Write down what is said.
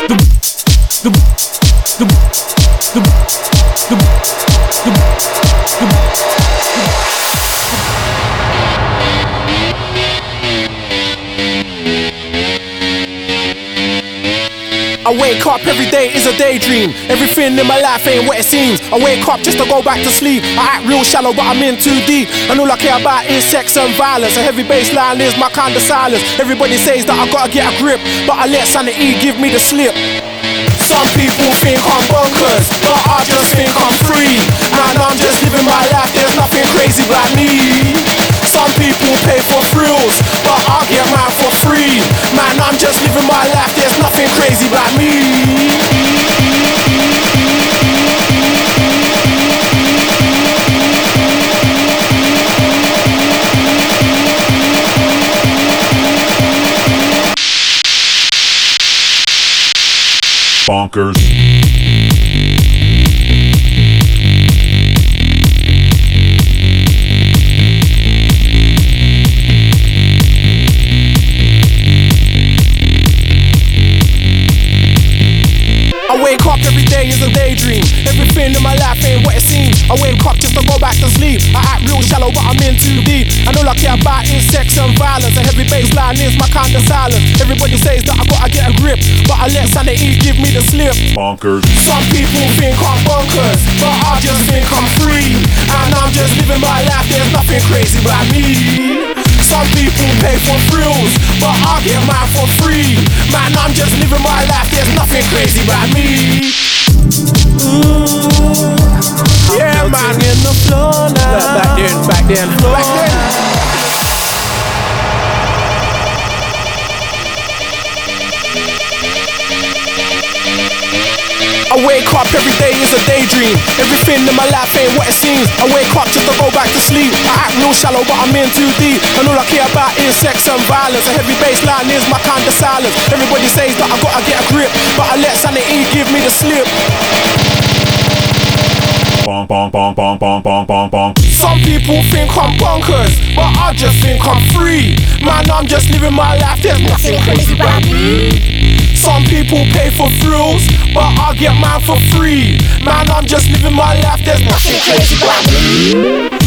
I wake up every day is a daydream. Everything in my life ain't what it seems. I wake up just to go back to sleep. I act real shallow but I'm in too deep. And all I care about is sex and violence. A heavy bass line is my kind of silence. Everybody says that I gotta get a grip, but I let sanity give me the slip. Some people think I'm bonkers, but I just think I'm free. Man, I'm just living my life, there's nothing crazy about me. Some people pay for thrills, but I get mine for free. Man, I'm just living my life, there's nothing crazy about me. Bonkers. I wake up every day is a daydream. Everything in my life ain't what it seems. I wake up just to go back to sleep. I act real shallow but I'm in too deep. And all I care about is sex and violence. A heavy bass line is my kind of silence. Everybody says that I gotta get a grip, but I let sanity give me the slip. Bonkers. Some people think I'm bonkers, but I just think I'm free. And I'm just living my life, there's nothing crazy about me. Some people pay for thrills, but I get mine for free. Man, I'm just living my life, there's nothing crazy about me. Yeah, man, in the floor now. Back then. I wake up every day is a daydream. Everything in my life ain't what it seems. I wake up just to go back to sleep. I act real shallow but I'm in too deep. And all I care about is sex and violence. A heavy bass line is my kind of silence. Everybody says that I gotta get a grip, but I let sanity give me the slip. Bonk, bonk, bonk, bonk, bonk, bonk, bonk, bonk. Some people think I'm bonkers, but I just think I'm free. Man, I'm just living my life, there's nothing crazy about me. Some people pay for thrills, but I get mine for free. Man, I'm just living my life, there's nothing crazy about me.